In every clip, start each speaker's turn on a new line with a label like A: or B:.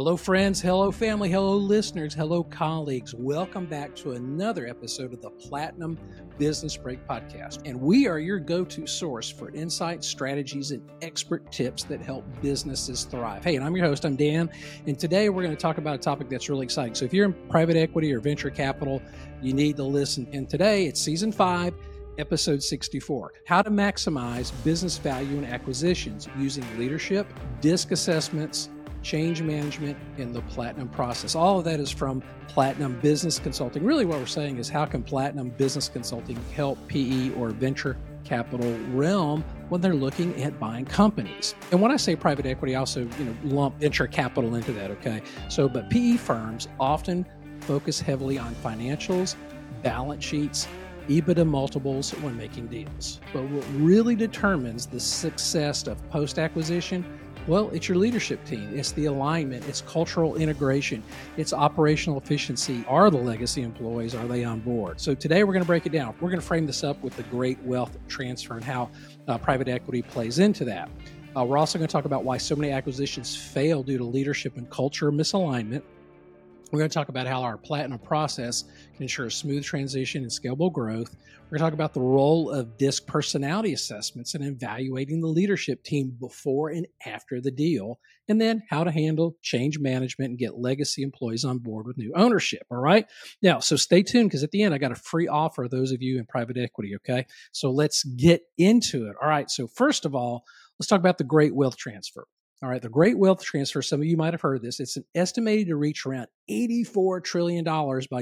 A: Hello, friends. Hello, family. Hello, listeners. Hello, colleagues. Welcome back to another episode of the Platinum Business Break Podcast. And we are your go-to source for insights, strategies, and expert tips that help businesses thrive. Hey, and I'm your host. I'm Dan. And today we're going to talk about a topic that's really exciting. So if you're in private equity or venture capital, you need to listen. And today it's season 5, episode 64, how to maximize business value in acquisitions using leadership, DISC assessments, change management, and the Platinum process. All of that is from Platinum Business Consulting. Really what we're saying is how can Platinum Business Consulting help PE or venture capital realm when they're looking at buying companies. And when I say private equity, I also lump venture capital into that, okay? But PE firms often focus heavily on financials, balance sheets, EBITDA multiples when making deals. But what really determines the success of post-acquisition, well, it's your leadership team. It's the alignment. It's cultural integration. It's operational efficiency. Are the legacy employees, are they on board? So today we're going to break it down. We're going to frame this up with the great wealth transfer and how private equity plays into that. We're also going to talk about why so many acquisitions fail due to leadership and culture misalignment. We're going to talk about how our Platinum process can ensure a smooth transition and scalable growth. We're going to talk about the role of DISC personality assessments and evaluating the leadership team before and after the deal, and then how to handle change management and get legacy employees on board with new ownership. All right. Now, so stay tuned because at the end, I got a free offer for those of you in private equity. Okay. So let's get into it. All right. So first of all, let's talk about the great wealth transfer. All right, the great wealth transfer, some of you might have heard this, it's estimated to reach around $84 trillion by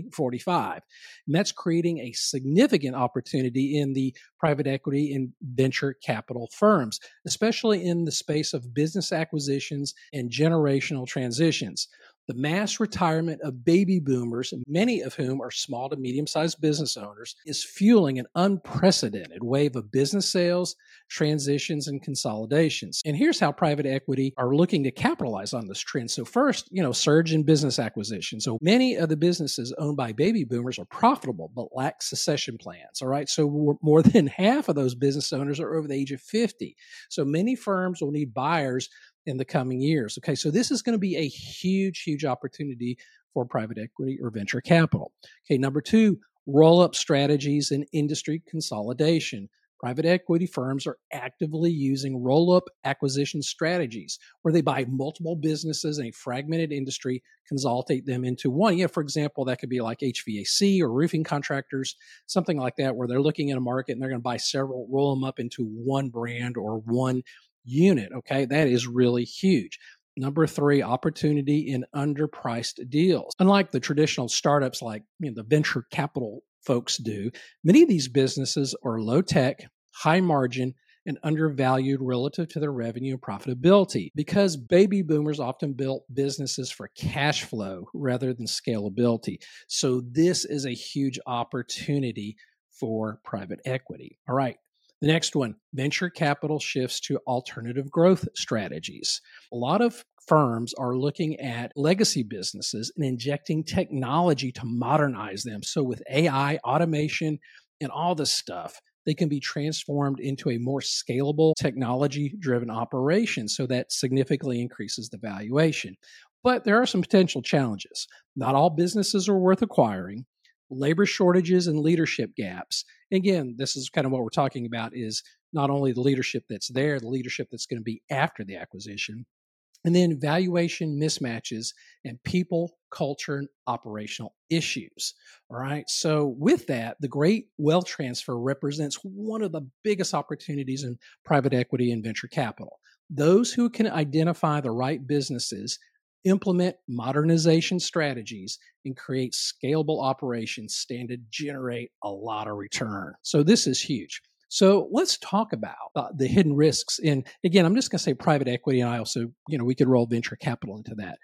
A: 2045. And that's creating a significant opportunity in the private equity and venture capital firms, especially in the space of business acquisitions and generational transitions. The mass retirement of baby boomers, many of whom are small to medium-sized business owners, is fueling an unprecedented wave of business sales, transitions, and consolidations. And here's how private equity are looking to capitalize on this trend. So first, surge in business acquisition. So many of the businesses owned by baby boomers are profitable, but lack succession plans. All right. So more than half of those business owners are over the age of 50. So many firms will need buyers in the coming years. Okay, so this is going to be a huge, huge opportunity for private equity or venture capital. Okay, number 2, roll-up strategies and industry consolidation. Private equity firms are actively using roll-up acquisition strategies where they buy multiple businesses in a fragmented industry, consolidate them into one. For example, that could be like HVAC or roofing contractors, something like that, where they're looking at a market and they're going to buy several, roll them up into one brand or one unit. Okay, that is really huge. Number 3, opportunity in underpriced deals. Unlike the traditional startups like the venture capital folks do, many of these businesses are low tech, high margin, and undervalued relative to their revenue and profitability because baby boomers often built businesses for cash flow rather than scalability. So this is a huge opportunity for private equity. All right. The next one, venture capital shifts to alternative growth strategies. A lot of firms are looking at legacy businesses and injecting technology to modernize them. So with AI, automation, and all this stuff, they can be transformed into a more scalable, technology-driven operation. So that significantly increases the valuation. But there are some potential challenges. Not all businesses are worth acquiring. Labor shortages and leadership gaps. Again, this is kind of what we're talking about is not only the leadership that's there, the leadership that's going to be after the acquisition, and then valuation mismatches and people, culture, and operational issues. All right. So with that, the great wealth transfer represents one of the biggest opportunities in private equity and venture capital. Those who can identify the right businesses, implement modernization strategies, and create scalable operations stand to generate a lot of return. So this is huge. So let's talk about the hidden risks. And again, I'm just going to say private equity, and I also, we could roll venture capital into that.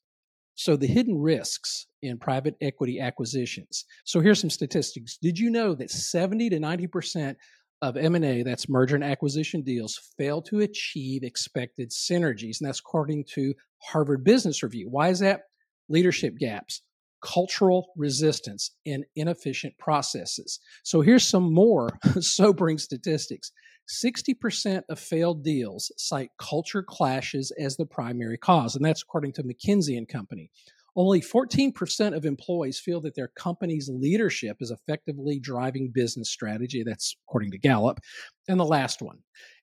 A: So the hidden risks in private equity acquisitions. So here's some statistics. Did you know that 70 to 90% of M&A, that's merger and acquisition deals, fail to achieve expected synergies? And that's according to Harvard Business Review. Why is that? Leadership gaps, cultural resistance, and inefficient processes. So here's some more sobering statistics. 60% of failed deals cite culture clashes as the primary cause, and that's according to McKinsey and Company. Only 14% of employees feel that their company's leadership is effectively driving business strategy. That's according to Gallup. And the last one,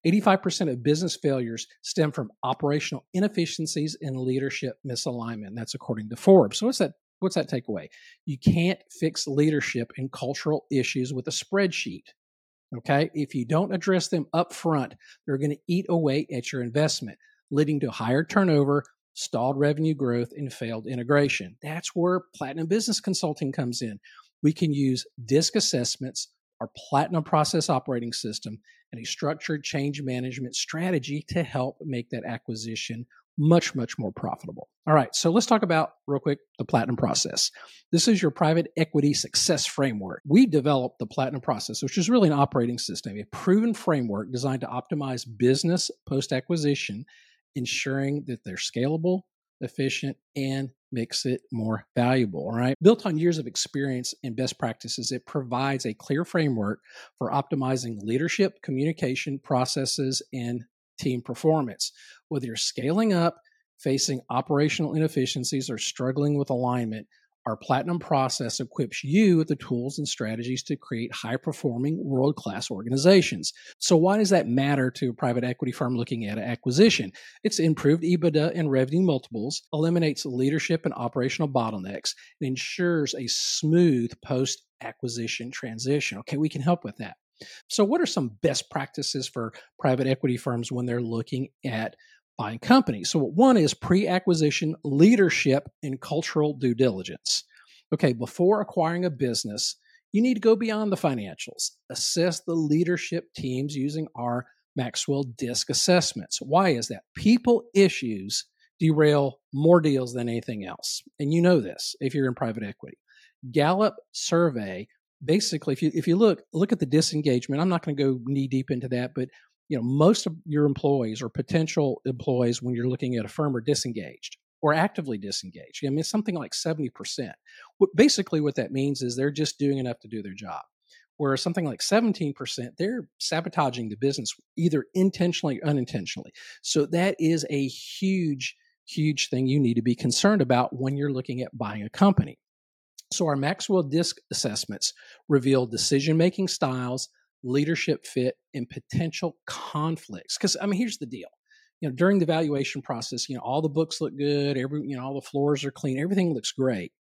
A: 85% of business failures stem from operational inefficiencies and leadership misalignment. That's according to Forbes. So what's that takeaway? You can't fix leadership and cultural issues with a spreadsheet. Okay? If you don't address them up front, they're going to eat away at your investment, leading to higher turnover, stalled revenue growth, and failed integration. That's where Platinum Business Consulting comes in. We can use DISC assessments, our Platinum Process Operating System, and a structured change management strategy to help make that acquisition much, much more profitable. All right, so let's talk about, real quick, the Platinum Process. This is your private equity success framework. We developed the Platinum Process, which is really an operating system, a proven framework designed to optimize business post-acquisition, ensuring that they're scalable, efficient, and makes it more valuable. All right. Built on years of experience and best practices, it provides a clear framework for optimizing leadership, communication, processes, and team performance. Whether you're scaling up, facing operational inefficiencies, or struggling with alignment, our Platinum Process equips you with the tools and strategies to create high-performing, world-class organizations. So why does that matter to a private equity firm looking at an acquisition? It's improved EBITDA and revenue multiples, eliminates leadership and operational bottlenecks, and ensures a smooth post-acquisition transition. Okay, we can help with that. So what are some best practices for private equity firms when they're looking at buying companies? So one is pre-acquisition leadership and cultural due diligence. Okay, before acquiring a business, you need to go beyond the financials. Assess the leadership teams using our Maxwell DISC assessments. Why is that? People issues derail more deals than anything else. And you know this if you're in private equity. Gallup survey, basically, if you look at the disengagement, I'm not going to go knee deep into that, but most of your employees or potential employees when you're looking at a firm are disengaged or actively disengaged. I mean, it's something like 70%. Basically what that means is they're just doing enough to do their job. Whereas something like 17%, they're sabotaging the business either intentionally or unintentionally. So that is a huge, huge thing you need to be concerned about when you're looking at buying a company. So our Maxwell DISC assessments reveal decision-making styles, leadership fit, and potential conflicts. Because here's the deal: during the valuation process, all the books look good, all the floors are clean, everything looks great.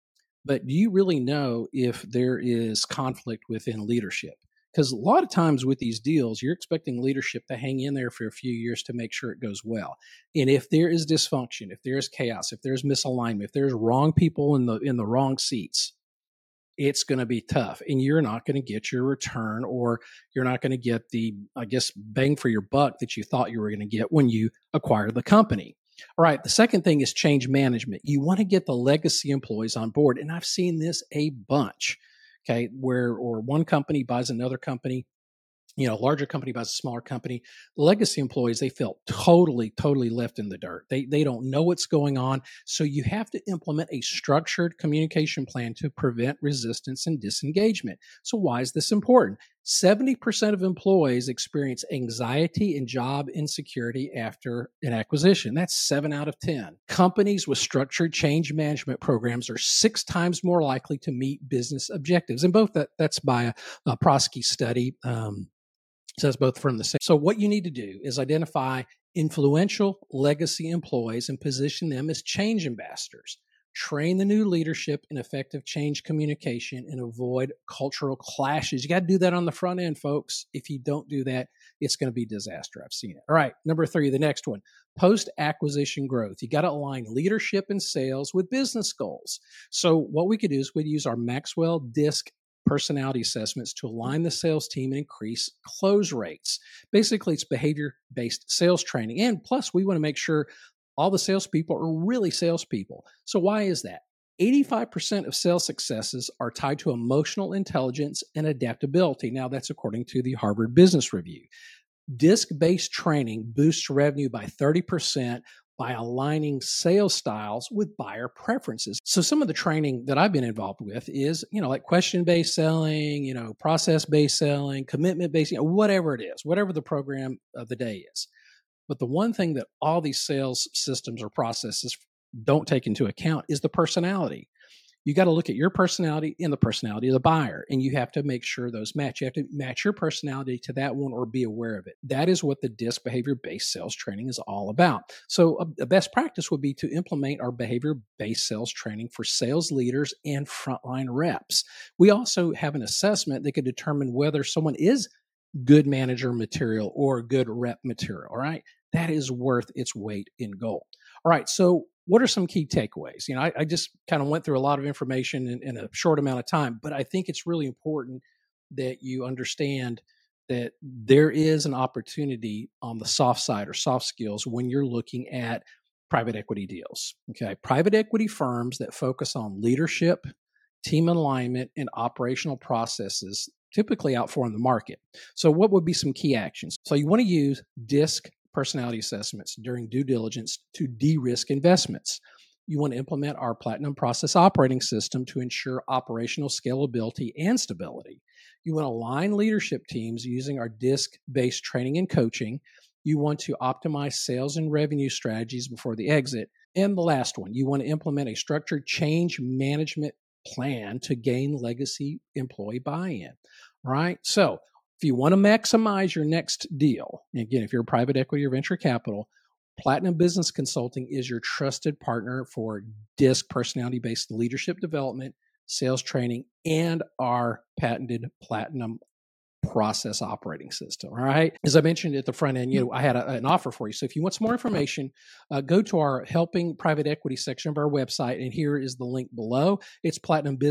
A: But do you really know if there is conflict within leadership? Because a lot of times with these deals, you're expecting leadership to hang in there for a few years to make sure it goes well. And if there is dysfunction, if there's chaos, if there's misalignment, if there's wrong people in the wrong seats, it's going to be tough, and you're not going to get your return, or you're not going to get the, bang for your buck that you thought you were going to get when you acquired the company. All right. The second thing is change management. You want to get the legacy employees on board. And I've seen this a bunch. Okay. Or one company buys another company, a larger company buys a smaller company. The legacy employees, they felt totally left in the dirt. They don't know what's going on. So you have to implement a structured communication plan to prevent resistance and disengagement. So why is this important? 70% of employees experience anxiety and job insecurity after an acquisition. That's 7 out of 10. Companies with structured change management programs are 6 times more likely to meet business objectives. And that's by a Prosky study. So that's both from the same. So what you need to do is identify influential legacy employees and position them as change ambassadors. Train the new leadership in effective change communication and avoid cultural clashes. You got to do that on the front end, folks. If you don't do that, it's going to be disaster. I've seen it. All right. Number 3, the next one, post-acquisition growth. You got to align leadership and sales with business goals. So what we could do is we'd use our Maxwell DISC personality assessments to align the sales team and increase close rates. Basically, it's behavior-based sales training. And plus, we want to make sure all the salespeople are really salespeople. So why is that? 85% of sales successes are tied to emotional intelligence and adaptability. Now, that's according to the Harvard Business Review. DISC-based training boosts revenue by 30%, by aligning sales styles with buyer preferences. So some of the training that I've been involved with is, like question-based selling, process-based selling, commitment-based, whatever it is, whatever the program of the day is. But the one thing that all these sales systems or processes don't take into account is the personality. You got to look at your personality and the personality of the buyer, and you have to make sure those match. You have to match your personality to that one or be aware of it. That is what the DISC behavior-based sales training is all about. So a best practice would be to implement our behavior-based sales training for sales leaders and frontline reps. We also have an assessment that could determine whether someone is good manager material or good rep material, all right? That is worth its weight in gold. All right, so what are some key takeaways? I just kind of went through a lot of information in a short amount of time, but I think it's really important that you understand that there is an opportunity on the soft side or soft skills when you're looking at private equity deals. Okay, private equity firms that focus on leadership, team alignment, and operational processes typically outperform the market. So what would be some key actions? So you want to use DISC personality assessments during due diligence to de-risk investments. You want to implement our Platinum Process Operating System to ensure operational scalability and stability. You want to align leadership teams using our DISC-based training and coaching. You want to optimize sales and revenue strategies before the exit. And the last one, you want to implement a structured change management plan to gain legacy employee buy-in. All right. So if you want to maximize your next deal, again, if you're a private equity or venture capital, Platinum Business Consulting is your trusted partner for DISC personality-based leadership development, sales training, and our patented Platinum Process Operating System. All right. As I mentioned at the front end, I had an offer for you. So if you want some more information, go to our Helping Private Equity section of our website, and here is the link below. It's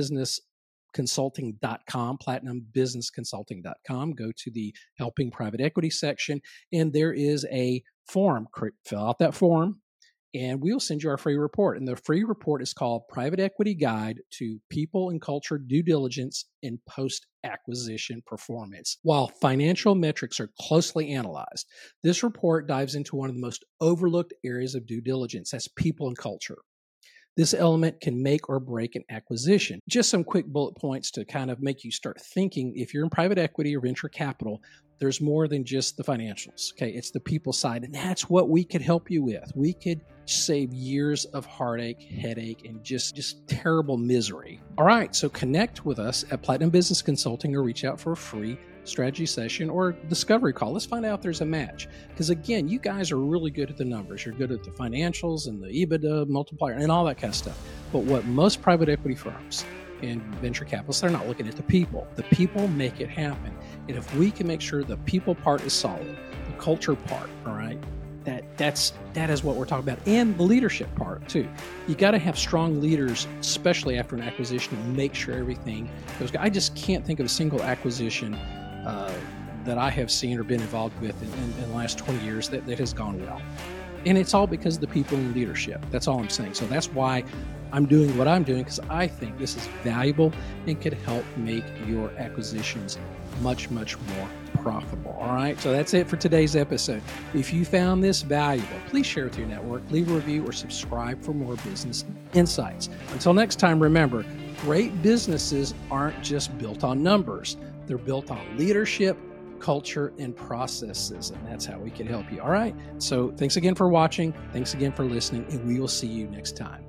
A: platinumbusinessconsulting.com, platinumbusinessconsulting.com. Go to the Helping Private Equity section, and there is a form. Fill out that form, and we'll send you our free report. And the free report is called Private Equity Guide to People and Culture Due Diligence in Post-Acquisition Performance. While financial metrics are closely analyzed, this report dives into one of the most overlooked areas of due diligence, that's people and culture. This element can make or break an acquisition. Just some quick bullet points to kind of make you start thinking. If you're in private equity or venture capital, there's more than just the financials. Okay, it's the people side, and that's what we could help you with. We could save years of heartache, headache, and just terrible misery. All right, so connect with us at Platinum Business Consulting or reach out for a free strategy session or discovery call. Let's find out if there's a match. Because again, you guys are really good at the numbers. You're good at the financials and the EBITDA multiplier and all that kind of stuff. But what most private equity firms and venture capitalists, they're not looking at the people. The people make it happen. And if we can make sure the people part is solid, the culture part, all right, that is what we're talking about. And the leadership part too. You got to have strong leaders, especially after an acquisition, to make sure everything goes. I just can't think of a single acquisition that I have seen or been involved with in the last 20 years that has gone well. And it's all because of the people in leadership. That's all I'm saying. So that's why I'm doing what I'm doing, because I think this is valuable and could help make your acquisitions much, much more profitable. All right. So that's it for today's episode. If you found this valuable, please share it with your network, leave a review, or subscribe for more business insights. Until next time, remember, great businesses aren't just built on numbers. They're built on leadership, culture, and processes. And that's how we can help you. All right. So thanks again for watching. Thanks again for listening. And we will see you next time.